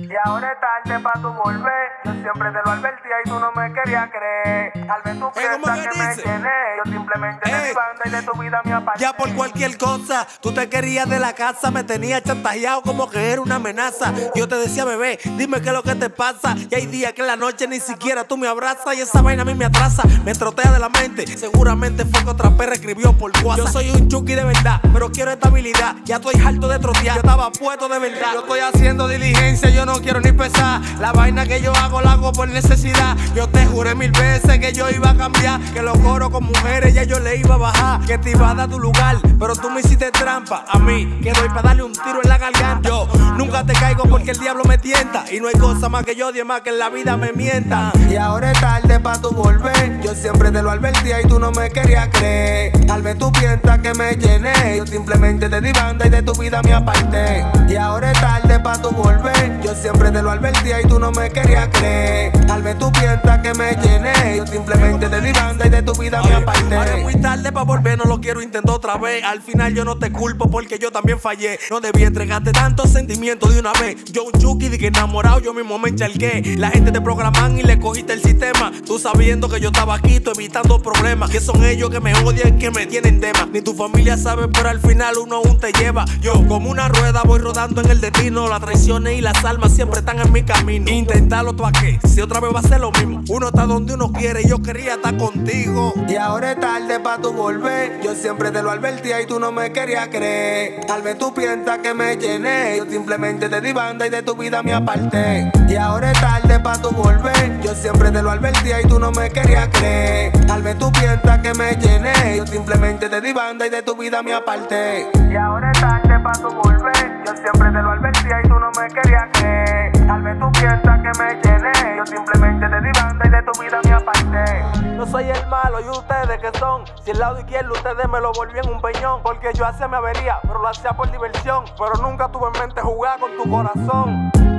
Y ahora es tarde pa' tu volver. Yo siempre te lo advertía y tú no me querías creer. Tal vez tú piensas que me llené. Yo simplemente de mi banda y de tu vida me aparté. Ya por cualquier cosa, tú te querías de la casa. Me tenías chantajeado como que era una amenaza. Yo te decía, bebé, dime qué es lo que te pasa. Y hay días que en la noche ni siquiera tú me abrazas. Y esa vaina a mí me atrasa, me trotea de la mente. Seguramente fue que otra perra escribió por WhatsApp. Yo soy un chuki de verdad, pero quiero estabilidad. Ya estoy harto de trotear, yo estaba puesto de verdad. Yo estoy haciendo diligencia, yo no quiero ni pesar. La vaina que yo hago, la hago por necesidad. Yo te juré 1000 veces que yo iba a cambiar, que los coros con mujeres ya yo le iba a bajar, que te iba a dar tu lugar, pero tú me hiciste trampa. A mí, que doy para darle un tiro en la garganta. Yo nunca te caigo porque el diablo me tienta. Y no hay cosa más que yo odie más que en la vida me mienta. Y ahora es tarde pa' tu volver. Yo siempre te lo advertía y tú no me querías creer. Tal vez tú piensas que me llené. Yo simplemente te di banda y de tu vida me aparté. Y ahora es tarde pa' tu volver. Yo siempre te lo advertía y tú no me querías creer. Tal vez tú piensas que me llené. Yo simplemente te di banda y de tu vida me aparté. Ahora es muy tarde pa' volver, no lo quiero intentar otra vez. Al final yo no te culpo porque yo también fallé. No debí entregarte tantos sentimientos de una vez. Yo un chuki de que enamorado yo mismo me enchargué. La gente te programan y le cogiste el sistema. Tú sabiendo que yo estaba aquí, tú evitando problemas. Que son ellos que me odian, que me tienen tema. Ni tu familia sabe, pero al final uno aún te lleva. Yo como una rueda voy rodando en el destino. Las traiciones y las almas siempre están en mi camino. Intentarlo tú a qué, si otra vez va a ser lo mismo. Uno está donde uno quiere y yo quería estar contigo. Y ahora es tarde pa' tu volver. Yo siempre te lo advertía y tú no me querías creer. Tal vez tú piensas que me llené. Yo simplemente te di banda y de tu vida me aparté. Y ahora es tarde pa' tu volver. Yo siempre te lo advertía y tú no me querías creer. Tal vez tú piensas que me llené. Yo simplemente te di banda y de tu vida me aparté. Y ahora es tarde pa' tu volver. Yo siempre te lo advertía y tú no me querías creer. Tal vez tú piensas que me llené. Yo simplemente te di banda y de tu vida me aparté. Yo soy el malo y ustedes que son. Si el lado izquierdo ustedes me lo volvían un peñón. Porque yo hacía mi avería, pero lo hacía por diversión. Pero nunca tuve en mente jugar con tu corazón.